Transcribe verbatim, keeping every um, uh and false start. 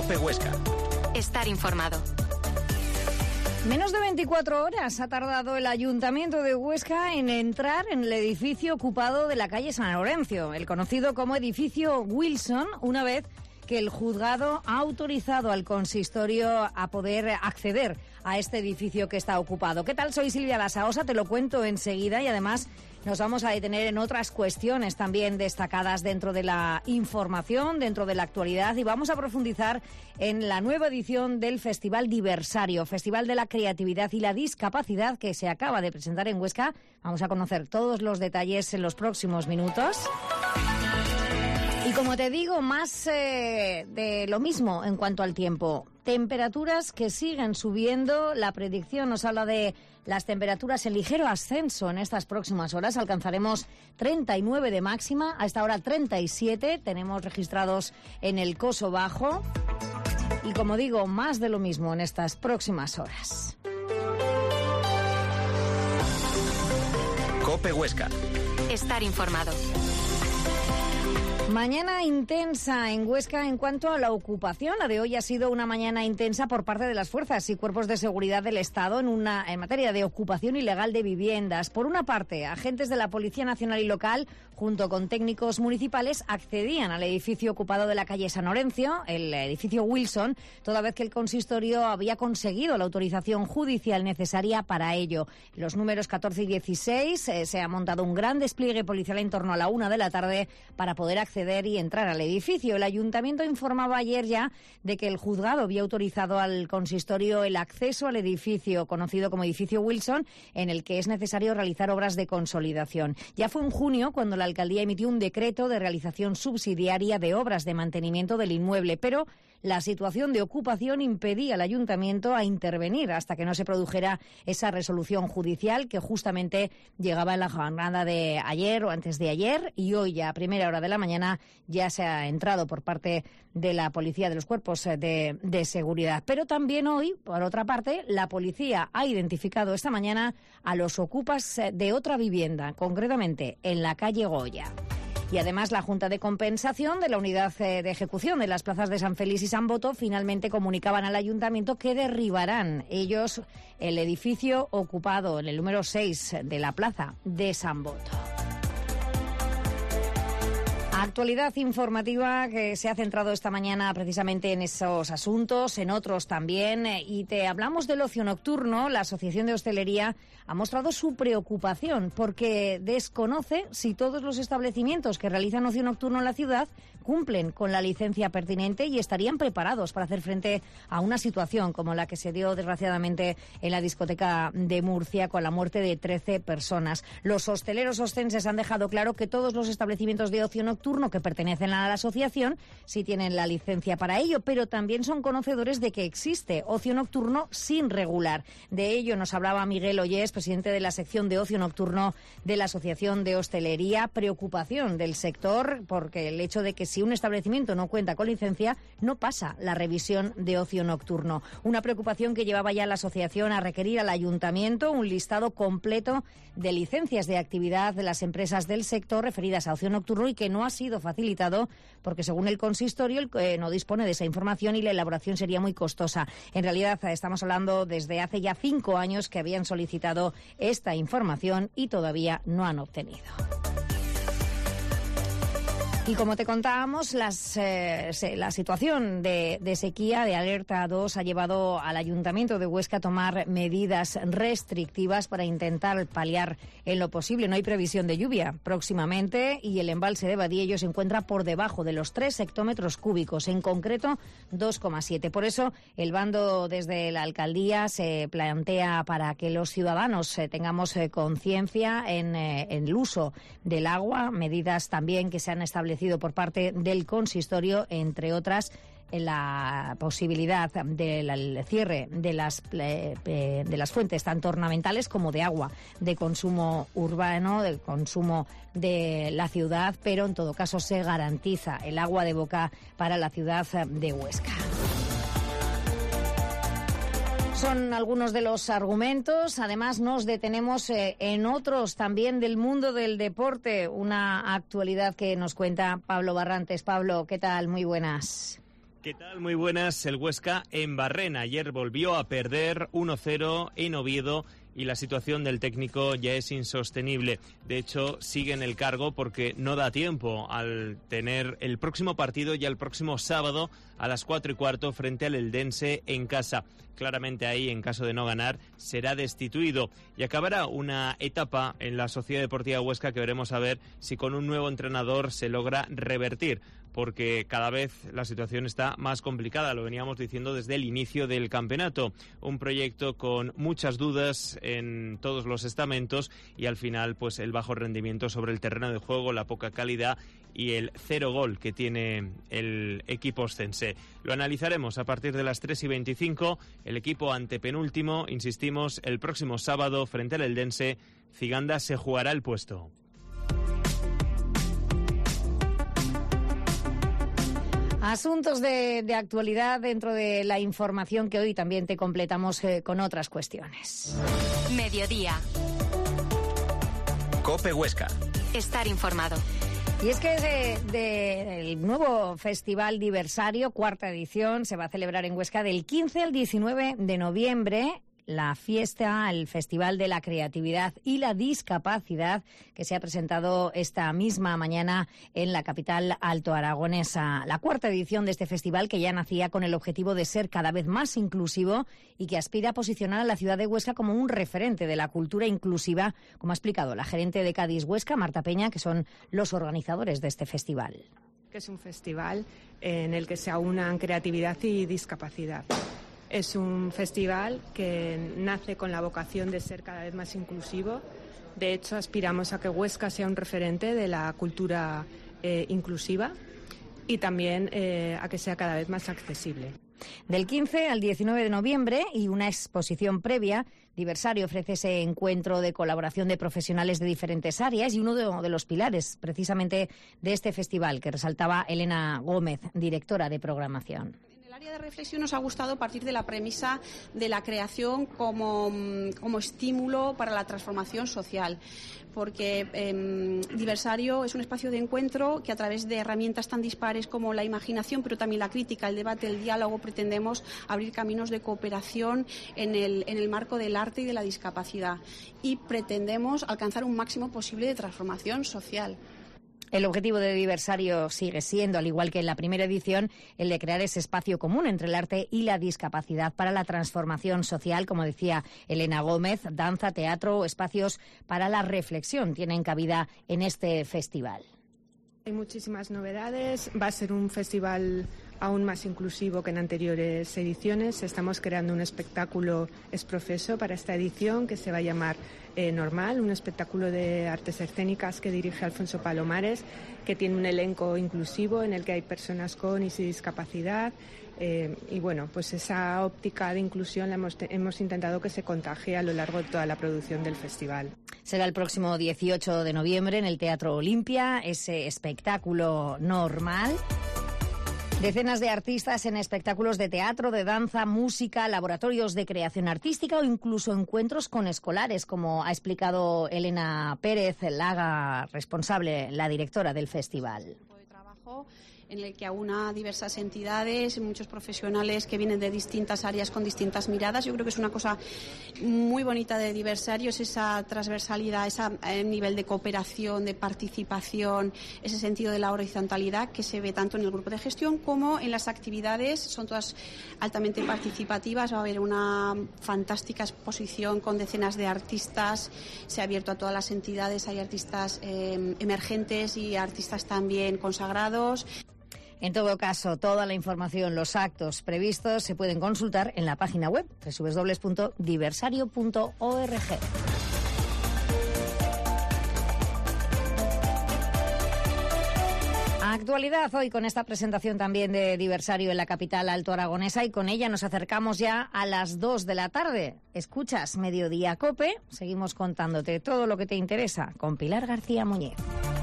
COPE Huesca. Estar informado. Menos de veinticuatro horas ha tardado el Ayuntamiento de Huesca en entrar en el edificio ocupado de la calle San Lorenzo, el conocido como edificio Wilson, una vez que el juzgado ha autorizado al consistorio a poder acceder a este edificio que está ocupado. ¿Qué tal? Soy Silvia Lasaosa, te lo cuento enseguida y además nos vamos a detener en otras cuestiones también destacadas dentro de la información, dentro de la actualidad, y vamos a profundizar en la nueva edición del Festival Diversario, Festival de la Creatividad y la Discapacidad, que se acaba de presentar en Huesca. Vamos a conocer todos los detalles en los próximos minutos. Y como te digo, más eh, de lo mismo en cuanto al tiempo. Temperaturas que siguen subiendo. La predicción nos habla de las temperaturas en ligero ascenso en estas próximas horas. Alcanzaremos treinta y nueve de máxima, a esta hora treinta y siete. Tenemos registrados en el Coso Bajo. Y como digo, más de lo mismo en estas próximas horas. COPE Huesca. Estar informado. Mañana intensa en Huesca en cuanto a la ocupación. La de hoy ha sido una mañana intensa por parte de las fuerzas y cuerpos de seguridad del Estado en, una, en materia de ocupación ilegal de viviendas. Por una parte, agentes de la Policía Nacional y Local, junto con técnicos municipales, accedían al edificio ocupado de la calle San Lorenzo, el edificio Wilson, toda vez que el consistorio había conseguido la autorización judicial necesaria para ello. Los números catorce y dieciséis eh, se ha montado un gran despliegue policial en torno a la una de la tarde para poder acceder y entrar al edificio. El ayuntamiento informaba ayer ya de que el juzgado había autorizado al consistorio el acceso al edificio conocido como edificio Wilson, en el que es necesario realizar obras de consolidación. Ya fue en junio cuando la alcaldía emitió un decreto de realización subsidiaria de obras de mantenimiento del inmueble, pero la situación de ocupación impedía al ayuntamiento a intervenir hasta que no se produjera esa resolución judicial que justamente llegaba en la jornada de ayer o antes de ayer, y hoy ya a primera hora de la mañana ya se ha entrado por parte de la policía, de los cuerpos de, de seguridad. Pero también hoy, por otra parte, la policía ha identificado esta mañana a los ocupas de otra vivienda, concretamente en la calle Goya. Y además la Junta de Compensación de la Unidad de Ejecución de las plazas de San Félix y San Boto finalmente comunicaban al Ayuntamiento que derribarán ellos el edificio ocupado en el número seis de la plaza de San Boto. Actualidad informativa que se ha centrado esta mañana precisamente en esos asuntos, en otros también, y te hablamos del ocio nocturno. La Asociación de Hostelería ha mostrado su preocupación porque desconoce si todos los establecimientos que realizan ocio nocturno en la ciudad cumplen con la licencia pertinente y estarían preparados para hacer frente a una situación como la que se dio desgraciadamente en la discoteca de Murcia con la muerte de trece personas. Los hosteleros ostenses han dejado claro que todos los establecimientos de ocio nocturno que pertenecen a la asociación sí tienen la licencia para ello, pero también son conocedores de que existe ocio nocturno sin regular. De ello nos hablaba Miguel Ollés, presidente de la sección de ocio nocturno de la Asociación de Hostelería. Preocupación del sector porque el hecho de que si un establecimiento no cuenta con licencia no pasa la revisión de ocio nocturno. Una preocupación que llevaba ya la asociación a requerir al ayuntamiento un listado completo de licencias de actividad de las empresas del sector referidas a ocio nocturno y que no ha sido facilitado porque según el consistorio el, eh, no dispone de esa información y la elaboración sería muy costosa. En realidad estamos hablando desde hace ya cinco años que habían solicitado esta información y todavía no han obtenido. Y como te contábamos, las, eh, la situación de, de sequía, de alerta dos, ha llevado al Ayuntamiento de Huesca a tomar medidas restrictivas para intentar paliar en lo posible. No hay previsión de lluvia próximamente y el embalse de Badiello se encuentra por debajo de los tres hectómetros cúbicos, en concreto dos coma siete. Por eso el bando desde la alcaldía se plantea para que los ciudadanos eh, tengamos eh, conciencia en, eh, en el uso del agua, medidas también que se han establecido por parte del consistorio, entre otras la posibilidad del cierre de las, de las fuentes tanto ornamentales como de agua de consumo urbano, del consumo de la ciudad, pero en todo caso se garantiza el agua de boca para la ciudad de Huesca. Son algunos de los argumentos. Además, nos detenemos eh, en otros también del mundo del deporte. Una actualidad que nos cuenta Pablo Barrantes. Pablo, ¿qué tal? Muy buenas. ¿Qué tal? Muy buenas. El Huesca en Barrena. Ayer volvió a perder uno cero en Oviedo y la situación del técnico ya es insostenible. De hecho, sigue en el cargo porque no da tiempo al tener el próximo partido ya el próximo sábado a las cuatro y cuarto frente al Eldense en casa. Claramente ahí, en caso de no ganar, será destituido y acabará una etapa en la Sociedad Deportiva Huesca que veremos a ver si con un nuevo entrenador se logra revertir, porque cada vez la situación está más complicada, lo veníamos diciendo desde el inicio del campeonato. Un proyecto con muchas dudas en todos los estamentos y al final pues el bajo rendimiento sobre el terreno de juego, la poca calidad y el cero gol que tiene el equipo oscense. Lo analizaremos a partir de las tres y veinticinco. El equipo antepenúltimo, insistimos, el próximo sábado frente al Eldense. Ciganda se jugará el puesto. Asuntos de, de actualidad dentro de la información que hoy también te completamos eh, con otras cuestiones. Mediodía. COPE Huesca. Estar informado. Y es que de, de, el nuevo Festival Diversario, cuarta edición, se va a celebrar en Huesca del quince al diecinueve de noviembre. La fiesta, el Festival de la Creatividad y la Discapacidad, que se ha presentado esta misma mañana en la capital altoaragonesa. La cuarta edición de este festival, que ya nacía con el objetivo de ser cada vez más inclusivo y que aspira a posicionar a la ciudad de Huesca como un referente de la cultura inclusiva, como ha explicado la gerente de Cádiz Huesca, Marta Peña, que son los organizadores de este festival. Que es un festival en el que se aunan creatividad y discapacidad. Es un festival que nace con la vocación de ser cada vez más inclusivo. De hecho, aspiramos a que Huesca sea un referente de la cultura eh, inclusiva y también eh, a que sea cada vez más accesible. Del quince al diecinueve de noviembre y una exposición previa, Diversario ofrece ese encuentro de colaboración de profesionales de diferentes áreas y uno de, de los pilares precisamente de este festival que resaltaba Elena Gómez, directora de programación. El área de reflexión nos ha gustado partir de la premisa de la creación como, como estímulo para la transformación social, porque eh, Diversario es un espacio de encuentro que a través de herramientas tan dispares como la imaginación, pero también la crítica, el debate, el diálogo, pretendemos abrir caminos de cooperación en el, en el marco del arte y de la discapacidad y pretendemos alcanzar un máximo posible de transformación social. El objetivo de Diversario sigue siendo, al igual que en la primera edición, el de crear ese espacio común entre el arte y la discapacidad para la transformación social, como decía Elena Gómez, danza, teatro, espacios para la reflexión tienen cabida en este festival. Hay muchísimas novedades, va a ser un festival aún más inclusivo que en anteriores ediciones. Estamos creando un espectáculo exprofeso para esta edición que se va a llamar eh, Normal, un espectáculo de artes escénicas que dirige Alfonso Palomares, que tiene un elenco inclusivo en el que hay personas con y sin discapacidad. Eh, y bueno, pues esa óptica de inclusión la hemos, hemos intentado que se contagie a lo largo de toda la producción del festival. Será el próximo dieciocho de noviembre en el Teatro Olimpia, ese espectáculo Normal. Decenas de artistas en espectáculos de teatro, de danza, música, laboratorios de creación artística o incluso encuentros con escolares, como ha explicado Elena Pérez Laga, responsable, la directora del festival. En el que aúna diversas entidades, muchos profesionales que vienen de distintas áreas con distintas miradas. Yo creo que es una cosa muy bonita de Diversario, es esa transversalidad, ese nivel de cooperación, de participación, ese sentido de la horizontalidad que se ve tanto en el grupo de gestión como en las actividades. Son todas altamente participativas. Va a haber una fantástica exposición con decenas de artistas. Se ha abierto a todas las entidades. Hay artistas eh, emergentes y artistas también consagrados. En todo caso, toda la información, los actos previstos se pueden consultar en la página web doble u doble u doble u punto diversario punto org. Actualidad hoy con esta presentación también de Diversario en la capital altoaragonesa y con ella nos acercamos ya a las dos de la tarde. Escuchas Mediodía COPE, seguimos contándote todo lo que te interesa con Pilar García Muñiz.